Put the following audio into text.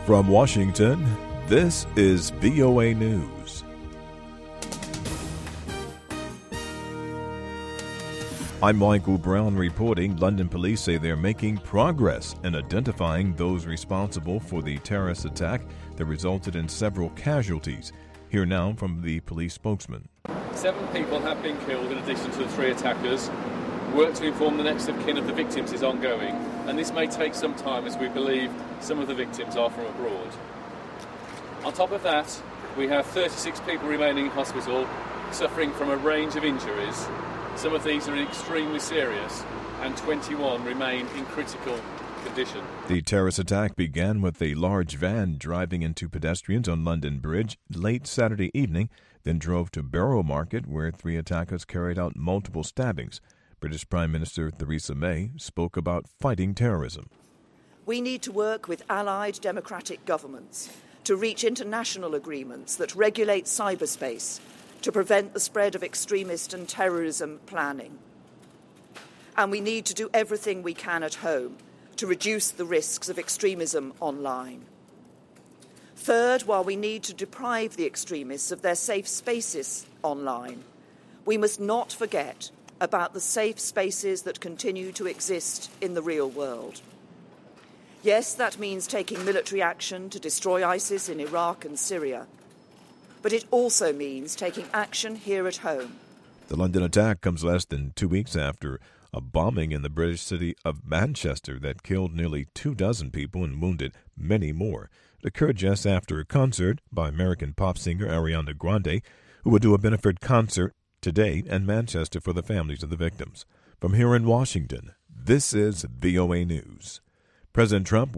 From Washington, this is VOA News. I'm Michael Brown reporting. London police say they're making progress in identifying those responsible for the terrorist attack that resulted in several casualties. Here now from the police spokesman. 7 people have been killed in addition to the 3 attackers. Work to inform the next of kin of the victims is ongoing, and this may take some time as we believe some of the victims are from abroad. On top of that, we have 36 people remaining in hospital suffering from a range of injuries. Some of these are extremely serious, and 21 remain in critical condition. The terrorist attack began with a large van driving into pedestrians on London Bridge late Saturday evening, then drove to Borough Market, where 3 attackers carried out multiple stabbings. British Prime Minister Theresa May spoke about fighting terrorism. We need to work with allied democratic governments to reach international agreements that regulate cyberspace to prevent the spread of extremist and terrorism planning. And we need to do everything we can at home to reduce the risks of extremism online. Third, while we need to deprive the extremists of their safe spaces online, we must not forget about the safe spaces that continue to exist in the real world. Yes, that means taking military action to destroy ISIS in Iraq and Syria, but it also means taking action here at home. The London attack comes less than 2 weeks after a bombing in the British city of Manchester that killed nearly 24 people and wounded many more. It occurred just after a concert by American pop singer Ariana Grande, who will do a benefit concert today in Manchester for the families of the victims. From here in Washington, this is VOA News. President Trump